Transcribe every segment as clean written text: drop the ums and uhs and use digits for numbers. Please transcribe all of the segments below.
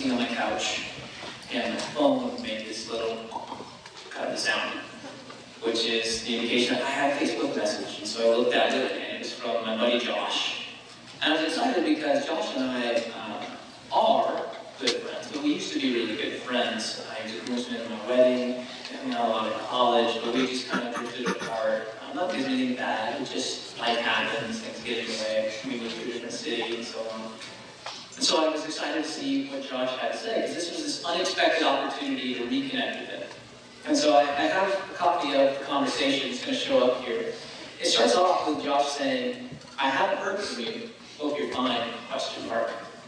sitting on my couch, and my phone made this little kind of sound, which is the indication that I had a Facebook message. And so I looked at it, and it was from my buddy Josh. And I was excited because Josh and I are good friends, but we used to be really good friends. I was groomsman at my wedding, and out a lot in college, but we just kind of drifted apart. Not because of anything bad, it just life happens, things get in the way, we moved to a different city, and so on. And so I was excited to see what Josh had to say, because this was this unexpected opportunity to reconnect with him. And so I have a copy of the conversation. It's going to show up here. It starts off with Josh saying, "I haven't heard from you. Hope you're fine, question mark."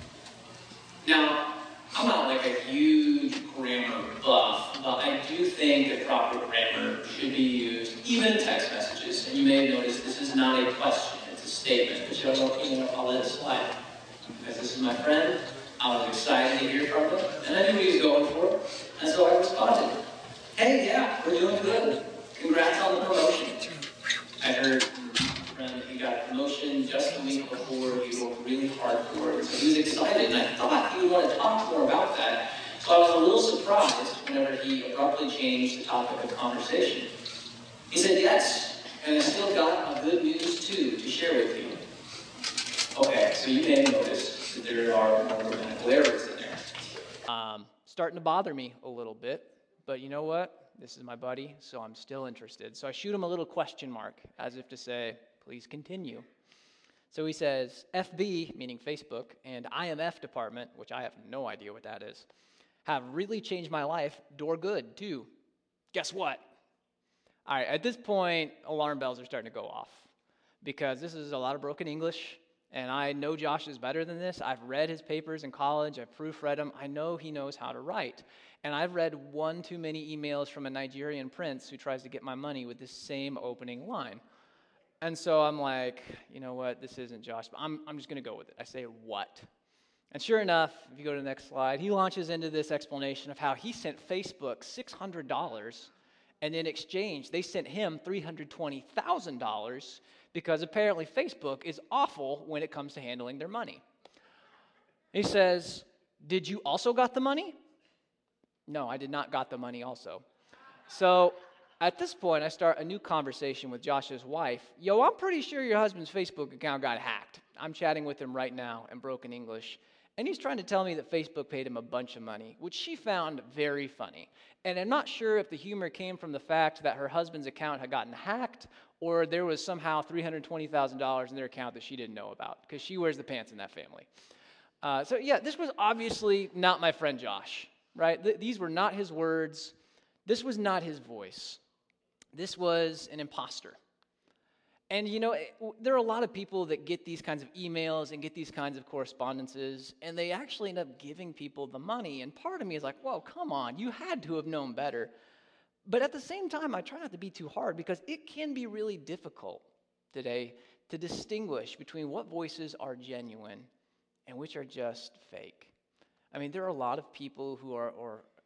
Now, I'm not like a huge grammar buff, but I do think that proper grammar should be used, even in text messages. And you may have noticed this is not a question, it's a statement. But I'll let it slide. Because this is my friend, I was excited to hear from him, and I knew what he was going for. And so I responded, "Hey, yeah, we're doing good. Congrats on the promotion." I heard from a friend that he got a promotion just a week before. He worked really hard for it, so he was excited, and I thought he would want to talk more about that. So I was a little surprised whenever he abruptly changed the topic of conversation. He said, "Yes, and I still got a good news too to share with you." Okay, so you may notice that there are more grammatical errors in there. Starting to bother me a little bit, but you know what? This is my buddy, so I'm still interested. So I shoot him a little question mark, as if to say, please continue. So he says, FB, meaning Facebook, and IMF department, which I have no idea what that is, have really changed my life. Door good, too. Guess what? All right, at this point, alarm bells are starting to go off, because this is a lot of broken English, and I know Josh is better than this. I've read his papers in college. I've proofread them. I know he knows how to write. And I've read one too many emails from a Nigerian prince who tries to get my money with this same opening line. And so I'm like, you know what? This isn't Josh, but I'm just going to go with it. I say, what? And sure enough, if you go to the next slide, he launches into this explanation of how he sent Facebook $600, and in exchange, they sent him $320,000 because apparently Facebook is awful when it comes to handling their money. He says, did you also got the money? No, I did not got the money also. So at this point, I start a new conversation with Josh's wife. Yo, I'm pretty sure your husband's Facebook account got hacked. I'm chatting with him right now in broken English. And he's trying to tell me that Facebook paid him a bunch of money, which she found very funny. And I'm not sure if the humor came from the fact that her husband's account had gotten hacked, or there was somehow $320,000 in their account that she didn't know about, because she wears the pants in that family. So yeah, this was obviously not my friend Josh, right? These were not his words. This was not his voice. This was an imposter. And you know, there are a lot of people that get these kinds of emails and get these kinds of correspondences, and they actually end up giving people the money. And part of me is like, whoa, come on, you had to have known better. But at the same time, I try not to be too hard, because it can be really difficult today to distinguish between what voices are genuine and which are just fake. I mean, there are a lot of people who are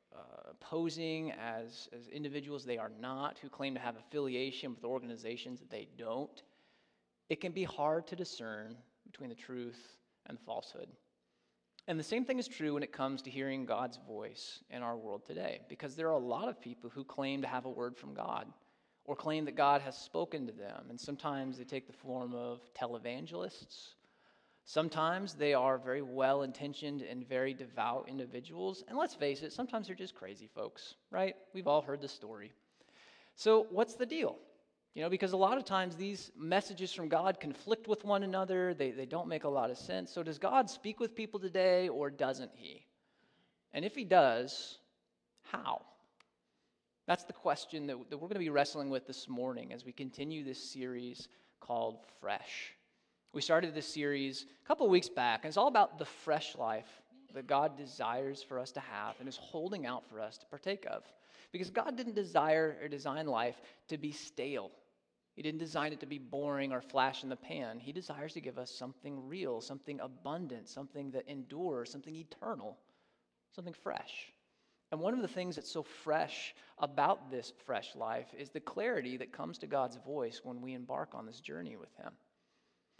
posing as individuals they are not, who claim to have affiliation with organizations that they don't. It can be hard to discern between the truth and the falsehood. And the same thing is true when it comes to hearing God's voice in our world today, because there are a lot of people who claim to have a word from God, or claim that God has spoken to them, and sometimes they take the form of televangelists. Sometimes they are very well-intentioned and very devout individuals. And let's face it, sometimes they're just crazy folks, right? We've all heard the story. So what's the deal? You know, because a lot of times these messages from God conflict with one another. They don't make a lot of sense. So does God speak with people today, or doesn't he? And if he does, how? That's the question that we're going to be wrestling with this morning as we continue this series called Fresh. We started this series a couple of weeks back, and it's all about the fresh life that God desires for us to have and is holding out for us to partake of. Because God didn't desire or design life to be stale. He didn't design it to be boring or flash in the pan. He desires to give us something real, something abundant, something that endures, something eternal, something fresh. And one of the things that's so fresh about this fresh life is the clarity that comes to God's voice when we embark on this journey with him.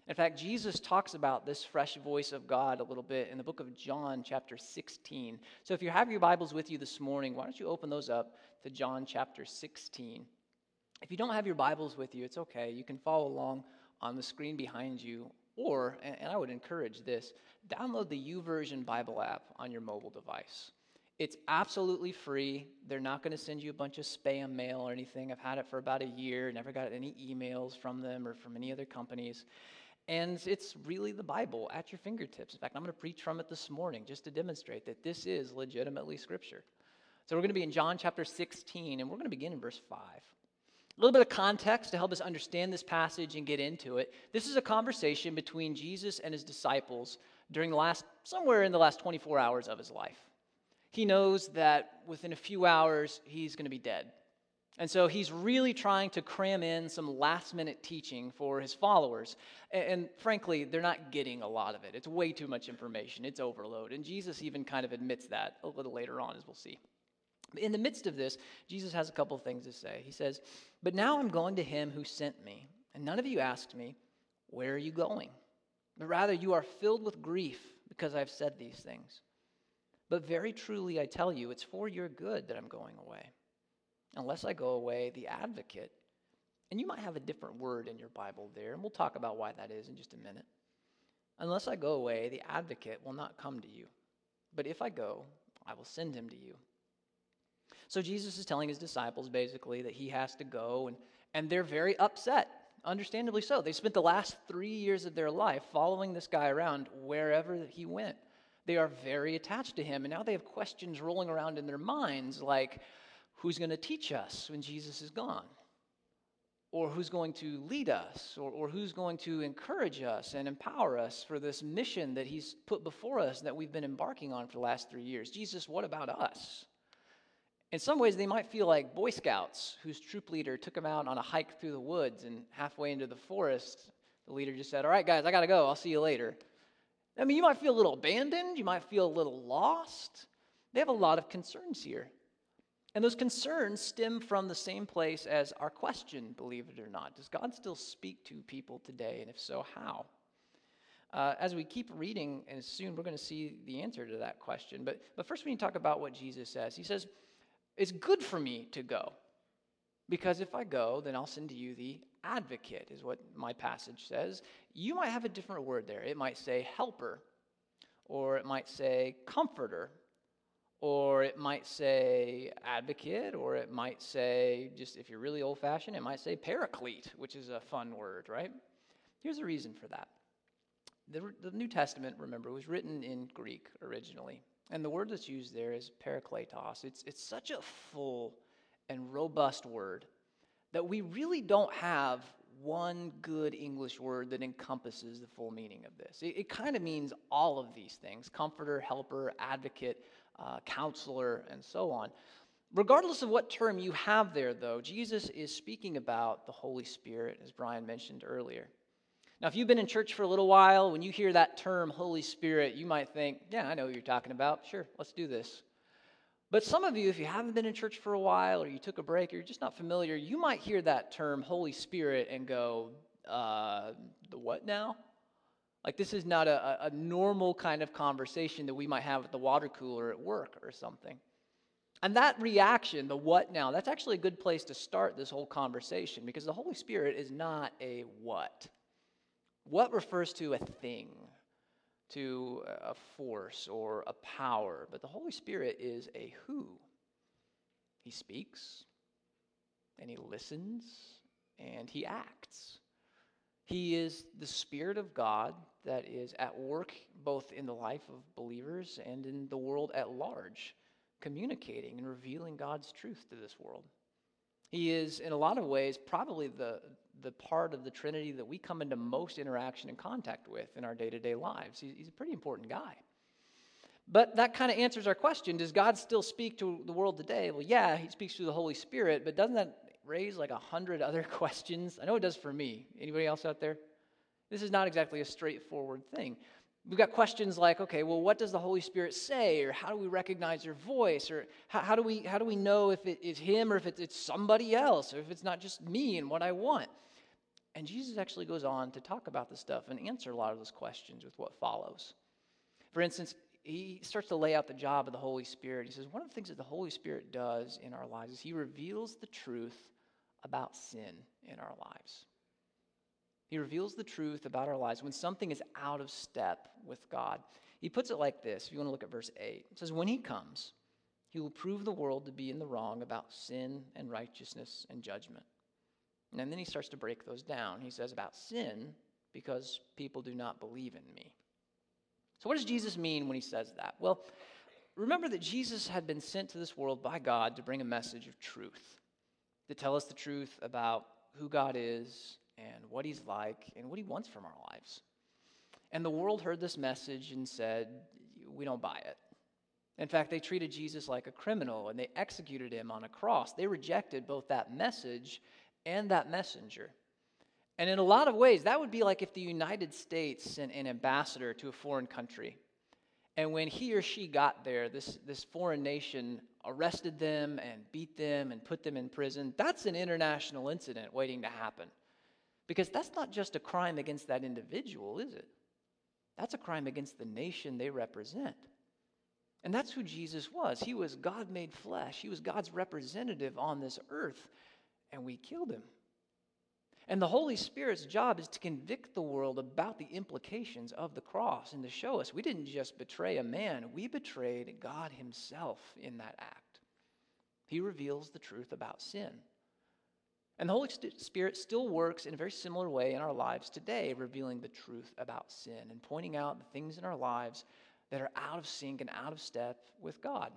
In fact, Jesus talks about this fresh voice of God a little bit in the book of John, chapter 16. So if you have your Bibles with you this morning, why don't you open those up to John chapter 16. If you don't have your Bibles with you, it's okay. You can follow along on the screen behind you, or, and I would encourage this, download the YouVersion Bible app on your mobile device. It's absolutely free. They're not going to send you a bunch of spam mail or anything. I've had it for about a year, never got any emails from them or from any other companies. And it's really the Bible at your fingertips. In fact, I'm going to preach from it this morning just to demonstrate that this is legitimately Scripture. So we're going to be in John chapter 16, and we're going to begin in verse 5. A little bit of context to help us understand this passage and get into it. This is a conversation between Jesus and his disciples during somewhere in the last 24 hours of his life. He knows that within a few hours, he's going to be dead. And so he's really trying to cram in some last-minute teaching for his followers. And frankly, they're not getting a lot of it. It's way too much information. It's overload. And Jesus even kind of admits that a little later on, as we'll see. In the midst of this, Jesus has a couple of things to say. He says, "But now I'm going to him who sent me, and none of you asked me, 'Where are you going?' But rather you are filled with grief because I've said these things. But very truly I tell you, it's for your good that I'm going away. Unless I go away, the advocate," and you might have a different word in your Bible there, and we'll talk about why that is in just a minute. "Unless I go away, the advocate will not come to you. But if I go, I will send him to you." So Jesus is telling his disciples basically that he has to go, and they're very upset, understandably so. They spent the last 3 years of their life following this guy around wherever he went. They are very attached to him, and now they have questions rolling around in their minds like, who's going to teach us when Jesus is gone? Or who's going to lead us? Or who's going to encourage us and empower us for this mission that he's put before us that we've been embarking on for the last 3 years? Jesus, what about us? In some ways, they might feel like Boy Scouts whose troop leader took them out on a hike through the woods, and halfway into the forest, the leader just said, "All right, guys, I got to go. I'll see you later." I mean, you might feel a little abandoned. You might feel a little lost. They have a lot of concerns here. And those concerns stem from the same place as our question, believe it or not. Does God still speak to people today? And if so, how? As we keep reading, and soon we're going to see the answer to that question. But first we need to talk about what Jesus says. He says, "It's good for me to go, because if I go, then I'll send to you the advocate," is what my passage says. You might have a different word there. It might say helper, or it might say comforter, or it might say advocate, or it might say, just if you're really old-fashioned, it might say paraclete, which is a fun word, right? Here's the reason for that. The New Testament, remember, was written in Greek originally, and the word that's used there is parakletos. It's such a full and robust word that we really don't have one good English word that encompasses the full meaning of this. It kind of means all of these things: comforter, helper, advocate, counselor, and so on. Regardless of what term you have there, though, Jesus is speaking about the Holy Spirit, as Brian mentioned earlier. Now, if you've been in church for a little while, when you hear that term, Holy Spirit, you might think, yeah, I know what you're talking about. Sure, let's do this. But some of you, if you haven't been in church for a while, or you took a break, or you're just not familiar, you might hear that term, Holy Spirit, and go, the what now? Like, this is not a normal kind of conversation that we might have at the water cooler at work or something. And that reaction, the what now, that's actually a good place to start this whole conversation, because the Holy Spirit is not a what. What refers to a thing, to a force or a power, but the Holy Spirit is a who. He speaks, and he listens, and he acts. He is the Spirit of God that is at work both in the life of believers and in the world at large, communicating and revealing God's truth to this world. He is, in a lot of ways, probably the part of the Trinity that we come into most interaction and contact with in our day-to-day lives. He's a pretty important guy. But that kind of answers our question, does God still speak to the world today? Well, yeah, he speaks through the Holy Spirit, but doesn't that raise like 100 other questions? I know it does for me. Anybody else out there? This is not exactly a straightforward thing. We've got questions like, okay, well, what does the Holy Spirit say? Or how do we recognize your voice? Or how do we know if it is him or if it's somebody else? Or if it's not just me and what I want? And Jesus actually goes on to talk about this stuff and answer a lot of those questions with what follows. For instance, he starts to lay out the job of the Holy Spirit. He says one of the things that the Holy Spirit does in our lives is he reveals the truth about sin in our lives. He reveals the truth about our lives when something is out of step with God. He puts it like this, if you want to look at verse 8. It says, when he comes, he will prove the world to be in the wrong about sin and righteousness and judgment. And then he starts to break those down. He says about sin, because people do not believe in me. So what does Jesus mean when he says that? Well, remember that Jesus had been sent to this world by God to bring a message of truth, to tell us the truth about who God is and what he's like and what he wants from our lives. And the world heard this message and said, we don't buy it. In fact, they treated Jesus like a criminal and they executed him on a cross. They rejected both that message and that messenger. And in a lot of ways, that would be like if the United States sent an ambassador to a foreign country. And when he or she got there, this foreign nation arrested them and beat them and put them in prison. That's an international incident waiting to happen. Because that's not just a crime against that individual, is it? That's a crime against the nation they represent. And that's who Jesus was. He was God made flesh. He was God's representative on this earth. And we killed him. And the Holy Spirit's job is to convict the world about the implications of the cross and to show us we didn't just betray a man, we betrayed God himself in that act. He reveals the truth about sin. And the Holy Spirit still works in a very similar way in our lives today, revealing the truth about sin and pointing out the things in our lives that are out of sync and out of step with God.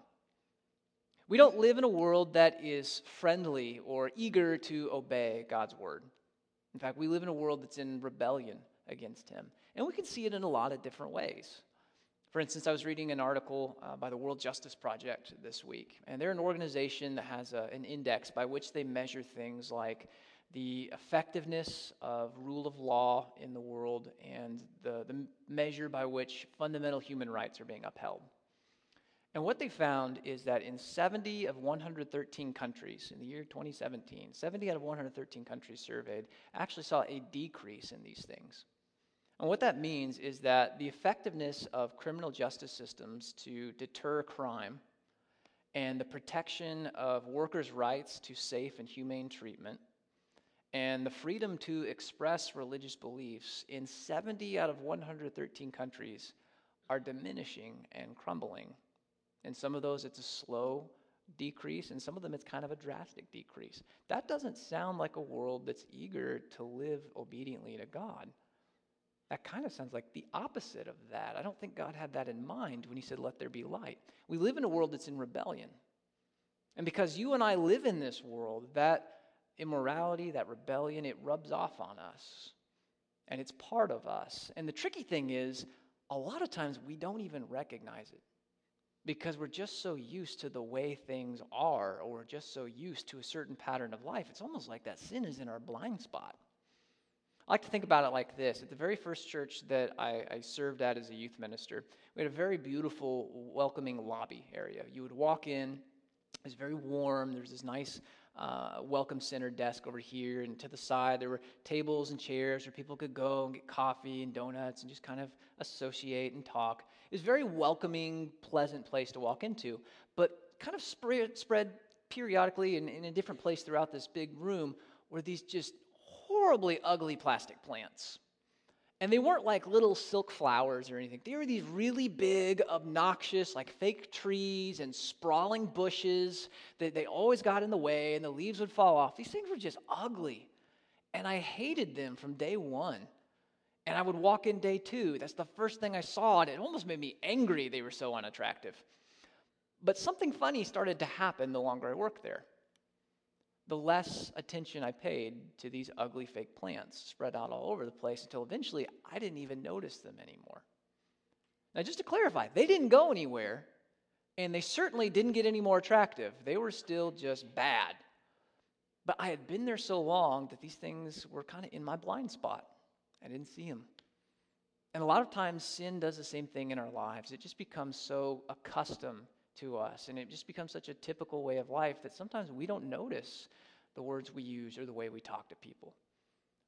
We don't live in a world that is friendly or eager to obey God's word. In fact, we live in a world that's in rebellion against him. And we can see it in a lot of different ways. For instance, I was reading an article by the World Justice Project this week. And they're an organization that has an index by which they measure things like the effectiveness of rule of law in the world and the measure by which fundamental human rights are being upheld. And what they found is that in 70 of 113 countries in the year 2017, 70 out of 113 countries surveyed actually saw a decrease in these things. And what that means is that the effectiveness of criminal justice systems to deter crime and the protection of workers' rights to safe and humane treatment and the freedom to express religious beliefs in 70 out of 113 countries are diminishing and crumbling. In some of those, it's a slow decrease, and some of them, it's kind of a drastic decrease. That doesn't sound like a world that's eager to live obediently to God. That kind of sounds like the opposite of that. I don't think God had that in mind when he said, let there be light. We live in a world that's in rebellion. And because you and I live in this world, that immorality, that rebellion, it rubs off on us. And it's part of us. And the tricky thing is, a lot of times we don't even recognize it. Because we're just so used to the way things are, or we're just so used to a certain pattern of life. It's almost like that sin is in our blind spot. I like to think about it like this. At the very first church that I served at as a youth minister, we had a very beautiful, welcoming lobby area. You would walk in, it was very warm. There was this nice welcome center desk over here, and to the side there were tables and chairs where people could go and get coffee and donuts and just kind of associate and talk. It was a very welcoming, pleasant place to walk into, but kind of spread periodically in a different place throughout this big room were these just horribly ugly plastic plants. And they weren't like little silk flowers or anything. They were these really big, obnoxious, like fake trees and sprawling bushes that they always got in the way and the leaves would fall off. These things were just ugly. And I hated them from day one. And I would walk in day two. That's the first thing I saw, and it almost made me angry they were so unattractive. But something funny started to happen the longer I worked there. The less attention I paid to these ugly fake plants spread out all over the place until eventually I didn't even notice them anymore. Now, just to clarify, they didn't go anywhere, and they certainly didn't get any more attractive. They were still just bad. But I had been there so long that these things were kind of in my blind spot. I didn't see them. And a lot of times sin does the same thing in our lives. It just becomes so accustomed to us, and it just becomes such a typical way of life that sometimes we don't notice the words we use or the way we talk to people.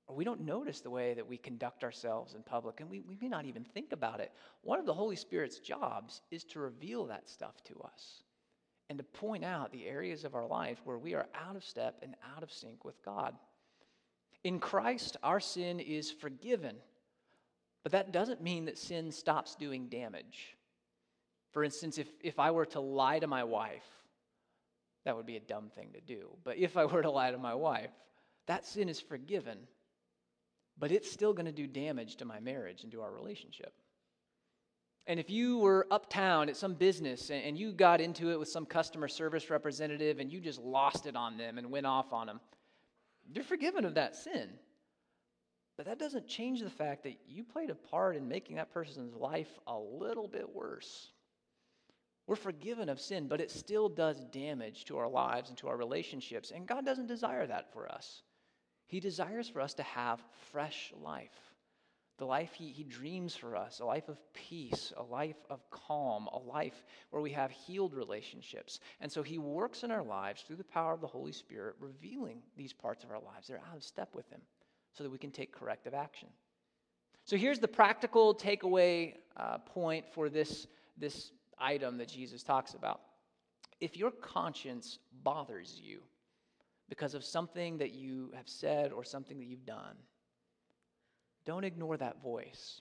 Or we don't notice the way that we conduct ourselves in public, and we may not even think about it. One of the Holy Spirit's jobs is to reveal that stuff to us and to point out the areas of our life where we are out of step and out of sync with God. In Christ, our sin is forgiven, but that doesn't mean that sin stops doing damage. For instance, if I were to lie to my wife, that would be a dumb thing to do. But if I were to lie to my wife, that sin is forgiven, but it's still going to do damage to my marriage and to our relationship. And if you were uptown at some business and you got into it with some customer service representative and you just lost it on them and went off on them, you're forgiven of that sin. But that doesn't change the fact that you played a part in making that person's life a little bit worse. We're forgiven of sin, but it still does damage to our lives and to our relationships. And God doesn't desire that for us. He desires for us to have fresh life. The life he dreams for us, a life of peace, a life of calm, a life where we have healed relationships. And so he works in our lives through the power of the Holy Spirit, revealing these parts of our lives that are out of step with him so that we can take corrective action. So here's the practical takeaway point for this item that Jesus talks about. If your conscience bothers you because of something that you have said or something that you've done, don't ignore that voice.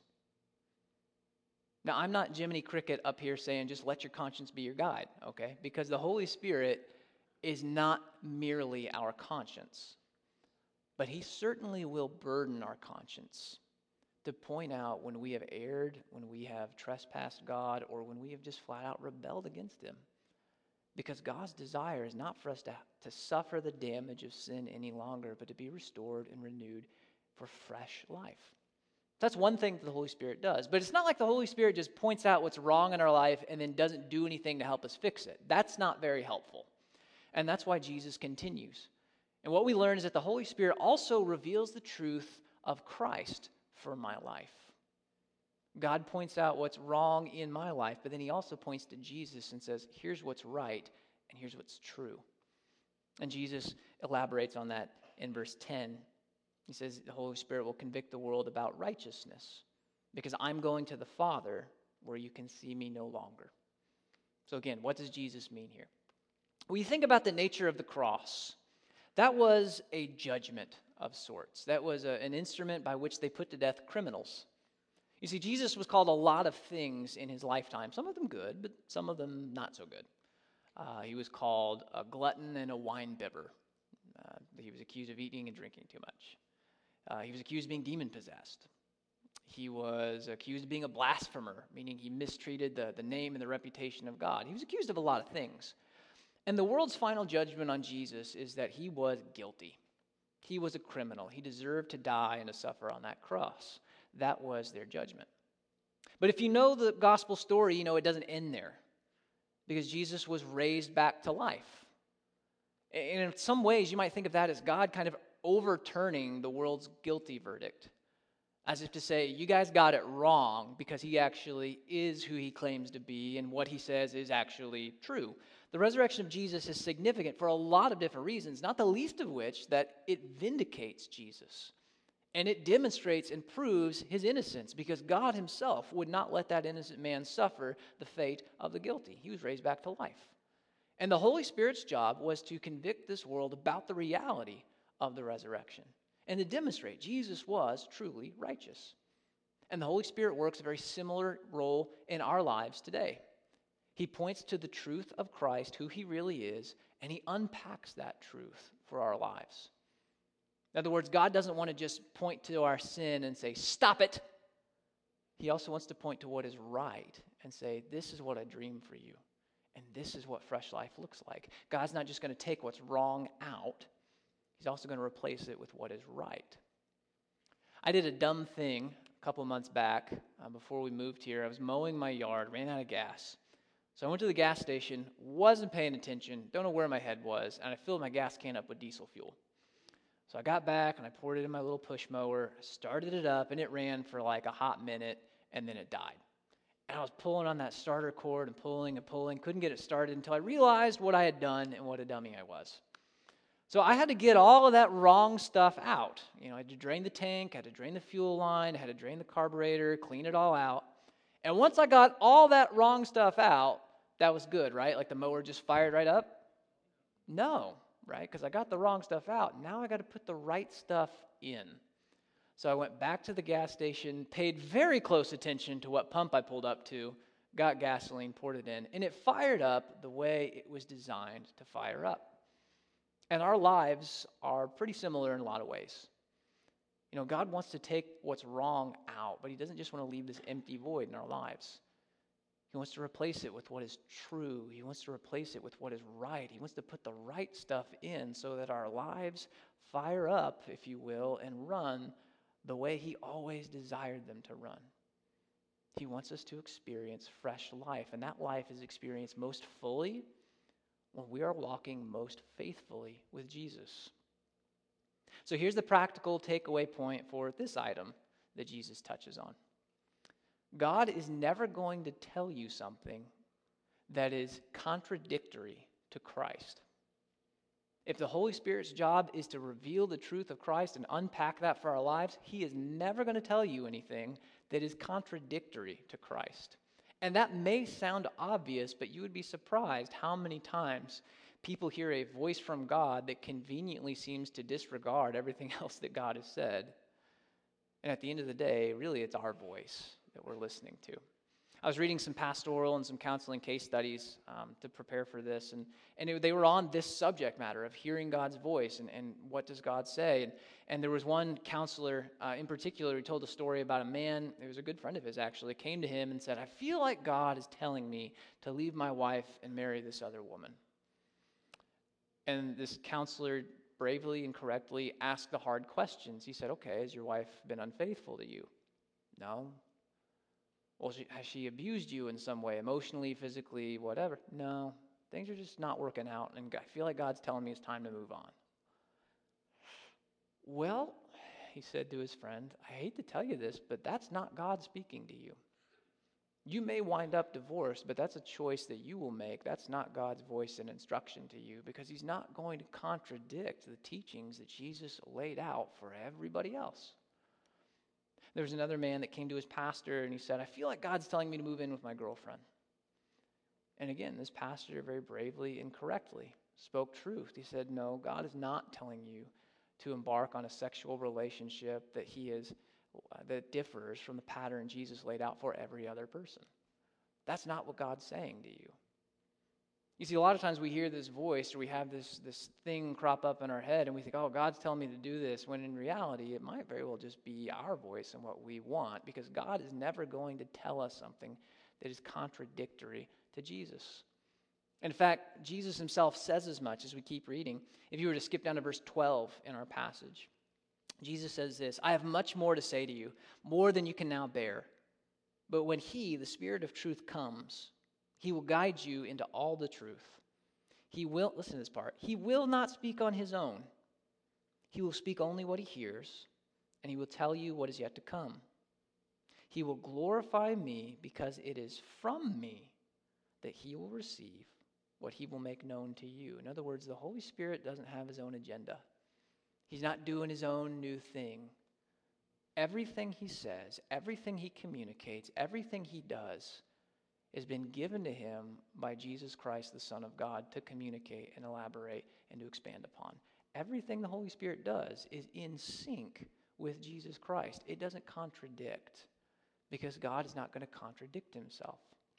Now, I'm not Jiminy Cricket up here saying just let your conscience be your guide, okay? Because the Holy Spirit is not merely our conscience, but he certainly will burden our conscience to point out when we have erred, when we have trespassed God, or when we have just flat out rebelled against him. Because God's desire is not for us to suffer the damage of sin any longer, but to be restored and renewed for fresh life. That's one thing that the Holy Spirit does. But it's not like the Holy Spirit just points out what's wrong in our life and then doesn't do anything to help us fix it. That's not very helpful. And that's why Jesus continues. And what we learn is that the Holy Spirit also reveals the truth of Christ for my life. God points out what's wrong in my life, but then he also points to Jesus and says, here's what's right and here's what's true. And Jesus elaborates on that in verse 10. He says the Holy Spirit will convict the world about righteousness because I'm going to the Father where you can see me no longer. So again, what does Jesus mean here? When you think about the nature of the cross, that was a judgment of sorts. That was an instrument by which they put to death criminals. You see, Jesus was called a lot of things in his lifetime, some of them good, but some of them not so good. He was called a glutton and a wine bibber. He was accused of eating and drinking too much. He was accused of being demon-possessed. He was accused of being a blasphemer, meaning he mistreated the name and the reputation of God. He was accused of a lot of things. And the world's final judgment on Jesus is that he was guilty. He was a criminal. He deserved to die and to suffer on that cross. That was their judgment. But if you know the gospel story, you know it doesn't end there because Jesus was raised back to life. And in some ways, you might think of that as God kind of overturning the world's guilty verdict, as if to say, you guys got it wrong because he actually is who he claims to be and what he says is actually true. The resurrection of Jesus is significant for a lot of different reasons, not the least of which that it vindicates Jesus. And it demonstrates and proves his innocence because God himself would not let that innocent man suffer the fate of the guilty. He was raised back to life. And the Holy Spirit's job was to convict this world about the reality of the resurrection and to demonstrate Jesus was truly righteous. And the Holy Spirit works a very similar role in our lives today. He points to the truth of Christ, who he really is, and he unpacks that truth for our lives. In other words, God doesn't want to just point to our sin and say, stop it. He also wants to point to what is right and say, this is what I dream for you. And this is what fresh life looks like. God's not just going to take what's wrong out. He's also going to replace it with what is right. I did a dumb thing a couple months back before we moved here. I was mowing my yard, ran out of gas. So I went to the gas station, wasn't paying attention, don't know where my head was, and I filled my gas can up with diesel fuel. So I got back and I poured it in my little push mower, started it up, and it ran for like a hot minute, and then it died. And I was pulling on that starter cord and pulling, couldn't get it started until I realized what I had done and what a dummy I was. So I had to get all of that wrong stuff out. I had to drain the tank, I had to drain the fuel line, I had to drain the carburetor, clean it all out. And once I got all that wrong stuff out, that was good, right? Like the mower just fired right up? No, right? Because I got the wrong stuff out. Now I got to put the right stuff in. So I went back to the gas station, paid very close attention to what pump I pulled up to, got gasoline, poured it in, and it fired up the way it was designed to fire up. And our lives are pretty similar in a lot of ways. God wants to take what's wrong out, but he doesn't just want to leave this empty void in our lives. He wants to replace it with what is true. He wants to replace it with what is right. He wants to put the right stuff in so that our lives fire up, if you will, and run the way he always desired them to run. He wants us to experience fresh life, and that life is experienced most fully when we are walking most faithfully with Jesus. So here's the practical takeaway point for this item that Jesus touches on. God is never going to tell you something that is contradictory to Christ. If the Holy Spirit's job is to reveal the truth of Christ and unpack that for our lives, he is never going to tell you anything that is contradictory to Christ. And that may sound obvious, but you would be surprised how many times people hear a voice from God that conveniently seems to disregard everything else that God has said. And at the end of the day, really it's our voice that we're listening to. I was reading some pastoral and some counseling case studies to prepare for this, and they were on this subject matter of hearing God's voice and what does God say. And there was one counselor in particular who told a story about a man, it was a good friend of his actually, came to him and said, I feel like God is telling me to leave my wife and marry this other woman. And this counselor bravely and correctly asked the hard questions. He said, okay, has your wife been unfaithful to you? No. Well, has she abused you in some way, emotionally, physically, whatever? No. Things are just not working out, and I feel like God's telling me it's time to move on. Well, he said to his friend, I hate to tell you this, but that's not God speaking to you. You may wind up divorced, but that's a choice that you will make. That's not God's voice and instruction to you, because he's not going to contradict the teachings that Jesus laid out for everybody else. There was another man that came to his pastor and he said, I feel like God's telling me to move in with my girlfriend. And again, this pastor very bravely and correctly spoke truth. He said, no, God is not telling you to embark on a sexual relationship that differs from the pattern Jesus laid out for every other person. That's not what God's saying to you. You see, a lot of times we hear this voice or we have this thing crop up in our head and we think, oh, God's telling me to do this, when in reality it might very well just be our voice and what we want, because God is never going to tell us something that is contradictory to Jesus. In fact, Jesus himself says as much as we keep reading. If you were to skip down to verse 12 in our passage, Jesus says this, I have much more to say to you, more than you can now bear. But when he, the Spirit of truth, comes, he will guide you into all the truth. He will, listen to this part, he will not speak on his own. He will speak only what he hears, and he will tell you what is yet to come. He will glorify me because it is from me that he will receive what he will make known to you. In other words, the Holy Spirit doesn't have his own agenda. He's not doing his own new thing. Everything he says, everything he communicates, everything he does has been given to him by Jesus Christ, the Son of God, to communicate and elaborate and to expand upon. Everything the Holy Spirit does is in sync with Jesus Christ. It doesn't contradict, because God is not going to contradict himself.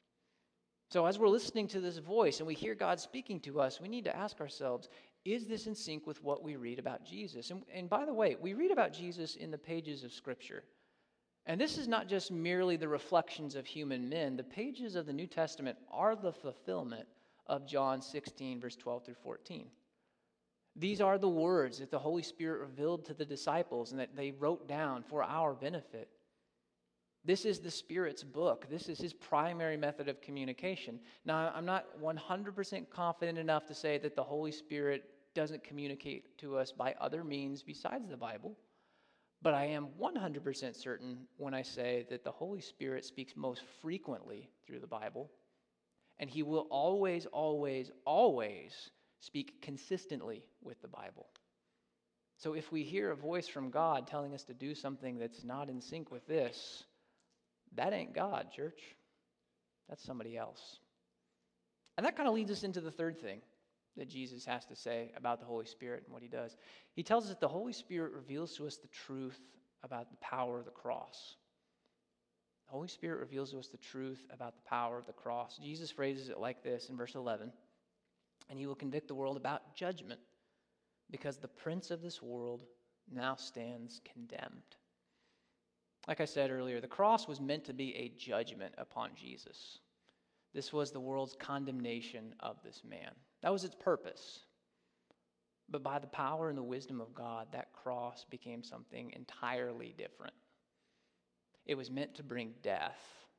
So as we're listening to this voice and we hear God speaking to us, we need to ask ourselves, is this in sync with what we read about Jesus? And by the way, we read about Jesus in the pages of Scripture. And this is not just merely the reflections of human men. The pages of the New Testament are the fulfillment of John 16, verse 12 through 14. These are the words that the Holy Spirit revealed to the disciples and that they wrote down for our benefit. This is the Spirit's book. This is his primary method of communication. Now, I'm not 100% confident enough to say that the Holy Spirit doesn't communicate to us by other means besides the Bible. But I am 100% certain when I say that the Holy Spirit speaks most frequently through the Bible, and he will always, always, always speak consistently with the Bible. So if we hear a voice from God telling us to do something that's not in sync with this, that ain't God, church. That's somebody else. And that kind of leads us into the third thing that Jesus has to say about the Holy Spirit and what he does. He tells us that the Holy Spirit reveals to us the truth about the power of the cross. The Holy Spirit reveals to us the truth about the power of the cross. Jesus phrases it like this in verse 11, and he will convict the world about judgment, because the prince of this world now stands condemned. Like I said earlier, the cross was meant to be a judgment upon Jesus. This was the world's condemnation of this man. That was its purpose. But by the power and the wisdom of God, that cross became something entirely different. It was meant to bring death,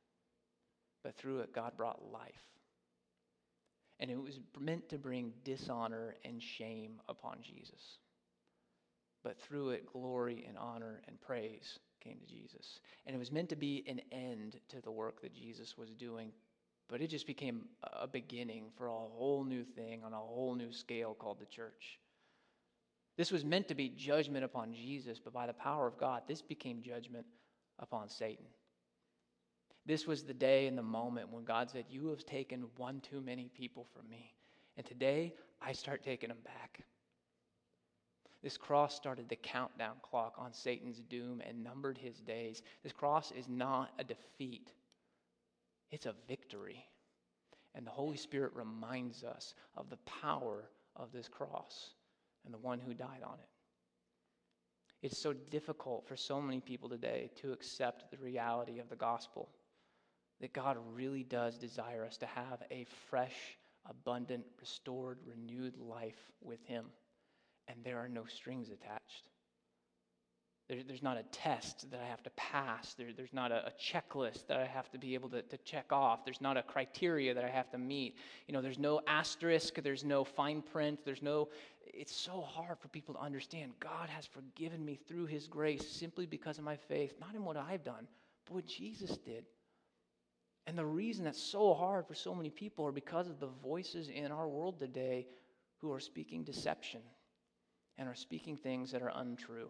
but through it, God brought life. And it was meant to bring dishonor and shame upon Jesus. But through it, glory and honor and praise came to Jesus. And it was meant to be an end to the work that Jesus was doing. But it just became a beginning for a whole new thing on a whole new scale called the church. This was meant to be judgment upon Jesus, but by the power of God, this became judgment upon Satan. This was the day and the moment when God said, you have taken one too many people from me, and today I start taking them back. This cross started the countdown clock on Satan's doom and numbered his days. This cross is not a defeat. It's a victory. And the Holy Spirit reminds us of the power of this cross and the one who died on it. It's so difficult for so many people today to accept the reality of the gospel, that God really does desire us to have a fresh, abundant, restored, renewed life with him. And there are no strings attached. There's not a test that I have to pass. There's not a checklist that I have to be able to check off. There's not a criteria that I have to meet. There's no asterisk. There's no fine print. It's so hard for people to understand. God has forgiven me through his grace simply because of my faith, not in what I've done, but what Jesus did. And the reason that's so hard for so many people are because of the voices in our world today who are speaking deception and are speaking things that are untrue.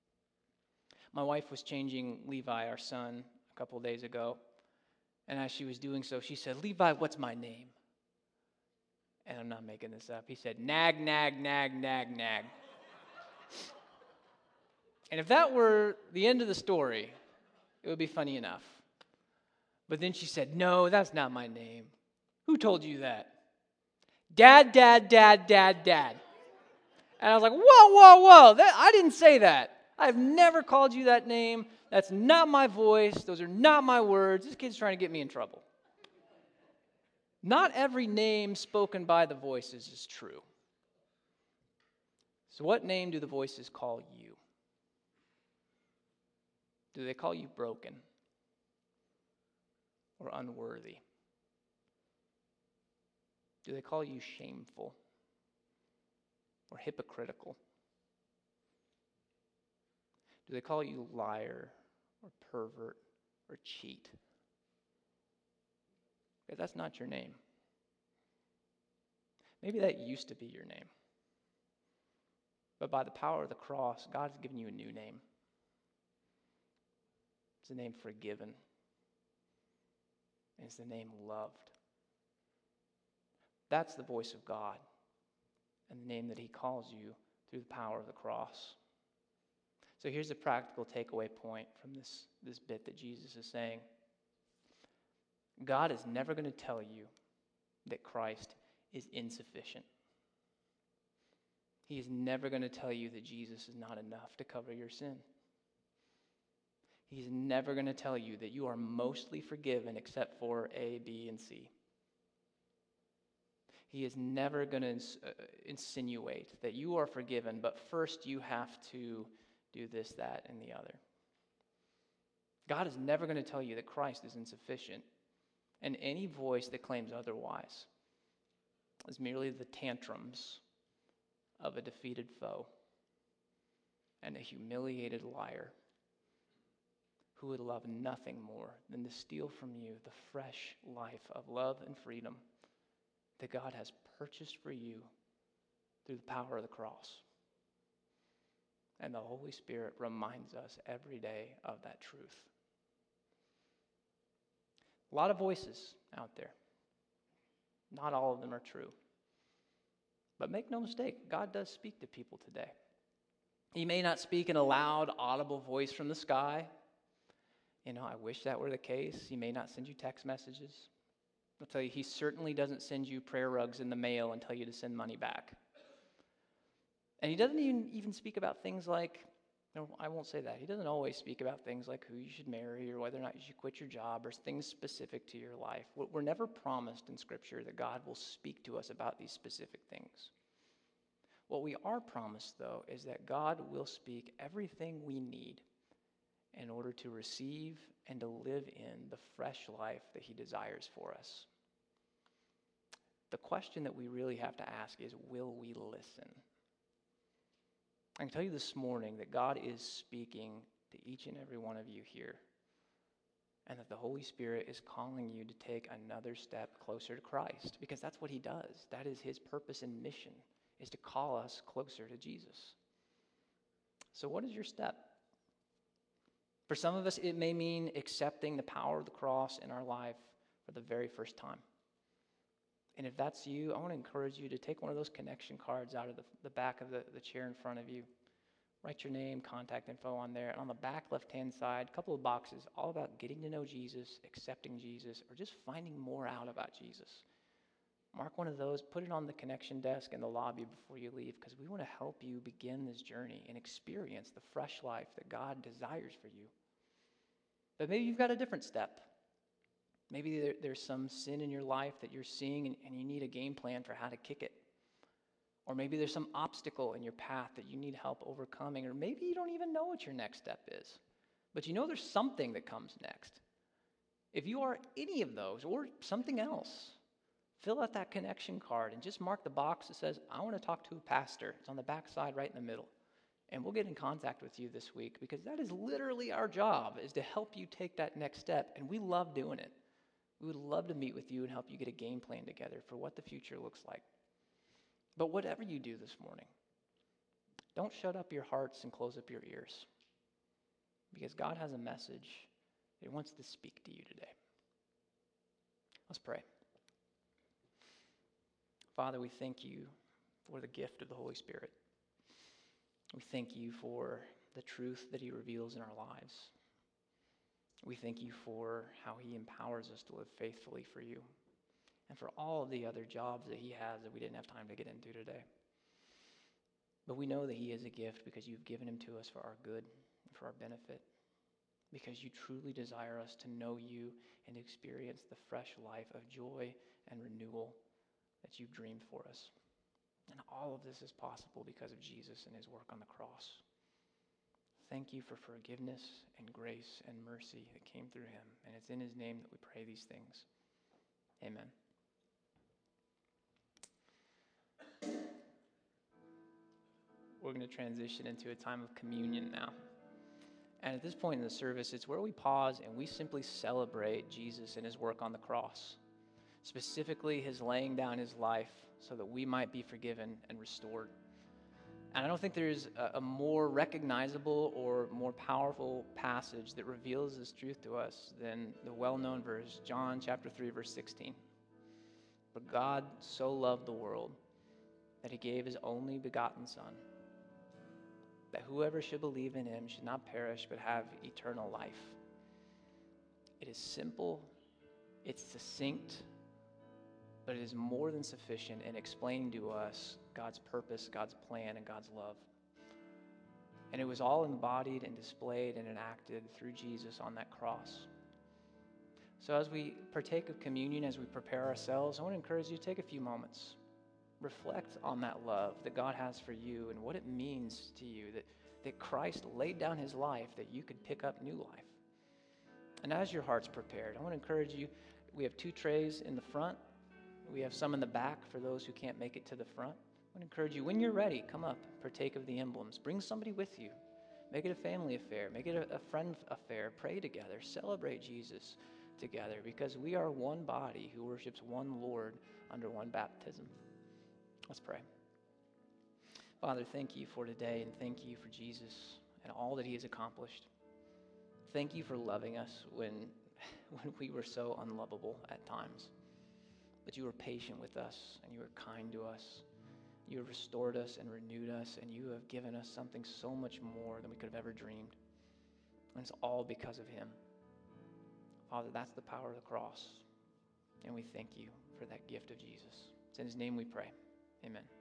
My wife was changing Levi, our son, a couple of days ago. And as she was doing so, she said, Levi, what's my name? And I'm not making this up. He said, Nag, nag, nag, nag, nag. And if that were the end of the story, it would be funny enough. But then she said, no, that's not my name. Who told you that? Dad, dad, dad, dad, dad. And I was like, whoa. I didn't say that. I've never called you that name. That's not my voice. Those are not my words. This kid's trying to get me in trouble. Not every name spoken by the voices is true. So what name do the voices call you? Do they call you broken or unworthy? Do they call you shameful or hypocritical? Do they call you liar or pervert or cheat? Because that's not your name. Maybe that used to be your name. But by the power of the cross, God has given you a new name. It's the name forgiven. And it's the name loved. That's the voice of God and the name that he calls you through the power of the cross. So here's a practical takeaway point from this bit that Jesus is saying. God is never going to tell you that Christ is insufficient. He is never going to tell you that Jesus is not enough to cover your sin. He's never going to tell you that you are mostly forgiven except for A, B, and C. He is never going to insinuate that you are forgiven, but first you have to do this, that, and the other. God is never going to tell you that Christ is insufficient, and any voice that claims otherwise is merely the tantrums of a defeated foe and a humiliated liar who would love nothing more than to steal from you the fresh life of love and freedom that God has purchased for you through the power of the cross. And the Holy Spirit reminds us every day of that truth. A lot of voices out there. Not all of them are true. But make no mistake, God does speak to people today. He may not speak in a loud, audible voice from the sky. I wish that were the case. He may not send you text messages. I'll tell you, he certainly doesn't send you prayer rugs in the mail and tell you to send money back. And he doesn't even speak about things like, no, I won't say that. He doesn't always speak about things like who you should marry or whether or not you should quit your job or things specific to your life. We're never promised in Scripture that God will speak to us about these specific things. What we are promised, though, is that God will speak everything we need in order to receive and to live in the fresh life that he desires for us. The question that we really have to ask is, will we listen? I can tell you this morning that God is speaking to each and every one of you here, and that the Holy Spirit is calling you to take another step closer to Christ, because that's what he does. That is his purpose and mission, is to call us closer to Jesus. So what is your step? For some of us, it may mean accepting the power of the cross in our life for the very first time. And if that's you, I want to encourage you to take one of those connection cards out of the back of the chair in front of you. Write your name, contact info on there. And on the back left-hand side, a couple of boxes, all about getting to know Jesus, accepting Jesus, or just finding more out about Jesus. Mark one of those, put it on the connection desk in the lobby before you leave, because we want to help you begin this journey and experience the fresh life that God desires for you. But maybe you've got a different step. Maybe there's some sin in your life that you're seeing and you need a game plan for how to kick it. Or maybe there's some obstacle in your path that you need help overcoming. Or maybe you don't even know what your next step is. But you know there's something that comes next. If you are any of those or something else, fill out that connection card and just mark the box that says, I want to talk to a pastor. It's on the back side right in the middle. And we'll get in contact with you this week, because that is literally our job, is to help you take that next step. And we love doing it. We would love to meet with you and help you get a game plan together for what the future looks like. But whatever you do this morning, don't shut up your hearts and close up your ears, because God has a message that he wants to speak to you today. Let's pray. Father, we thank you for the gift of the Holy Spirit. We thank you for the truth that he reveals in our lives. We thank you for how he empowers us to live faithfully for you, and for all of the other jobs that he has that we didn't have time to get into today. But we know that he is a gift because you've given him to us for our good and for our benefit, because you truly desire us to know you and experience the fresh life of joy and renewal that you've dreamed for us. And all of this is possible because of Jesus and his work on the cross. Thank you for forgiveness and grace and mercy that came through him. And it's in his name that we pray these things. Amen. We're going to transition into a time of communion now. And at this point in the service, it's where we pause and we simply celebrate Jesus and his work on the cross. Specifically, his laying down his life so that we might be forgiven and restored. And I don't think there's a more recognizable or more powerful passage that reveals this truth to us than the well-known verse, John chapter 3, verse 16. But God so loved the world that he gave his only begotten Son, that whoever should believe in him should not perish but have eternal life. It is simple, it's succinct, but it is more than sufficient in explaining to us God's purpose, God's plan, and God's love. And it was all embodied and displayed and enacted through Jesus on that cross. So as we partake of communion, as we prepare ourselves, I want to encourage you to take a few moments. Reflect on that love that God has for you and what it means to you, that Christ laid down his life that you could pick up new life. And as your heart's prepared, I want to encourage you, we have 2 trays in the front. We have some in the back for those who can't make it to the front. I want to encourage you, when you're ready, come up, partake of the emblems. Bring somebody with you. Make it a family affair. Make it a friend affair. Pray together. Celebrate Jesus together, because we are one body who worships one Lord under one baptism. Let's pray. Father, thank you for today, and thank you for Jesus and all that he has accomplished. Thank you for loving us when we were so unlovable at times. But you were patient with us, and you were kind to us. You have restored us and renewed us, and you have given us something so much more than we could have ever dreamed. And it's all because of him. Father, that's the power of the cross. And we thank you for that gift of Jesus. It's in his name we pray. Amen.